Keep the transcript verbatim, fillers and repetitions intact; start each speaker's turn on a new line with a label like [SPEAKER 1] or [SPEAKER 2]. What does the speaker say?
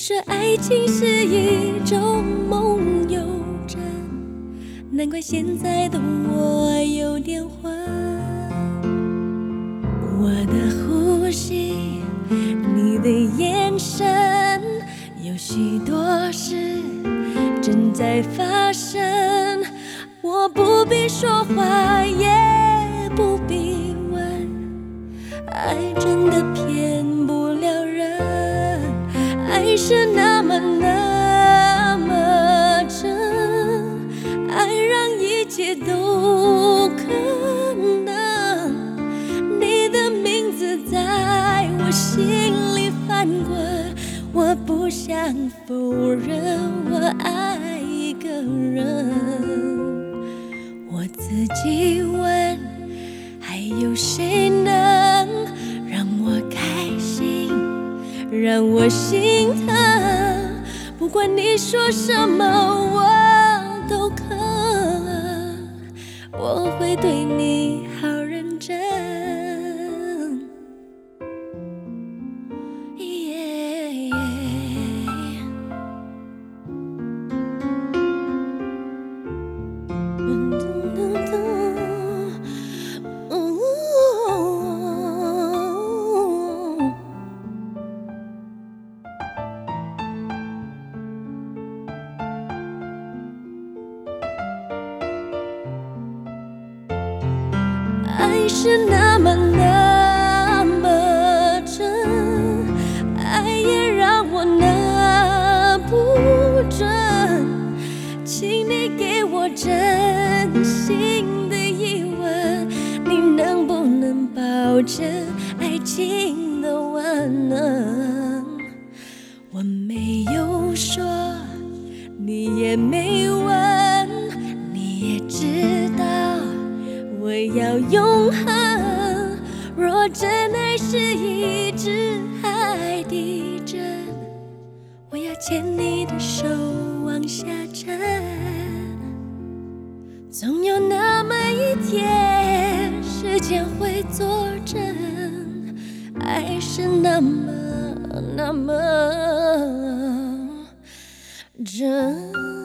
[SPEAKER 1] 说爱情是一种梦游症，难怪现在的我有点昏。我的呼吸，你的眼神，有许多事正在发生。我不必说话，也不必问，爱真的骗不了人，爱是那么那么真，爱让一切都可能。你的名字在我心里翻滚，我不想否认我爱一个人。我自己问，还有谁能让我开心，让我心疼？不管你说什么我都肯，我会对你好认真。Yeah, yeah. 爱是那么那么真，爱也让我拿不准，请你给我真心的一吻，你能不能保证爱情的温暖？我没有说，你也没问，你也知道我要永恒。若真爱是一只海底针，我要牵你的手往下沉。总有那么一天，时间会作证，爱是那么那么真。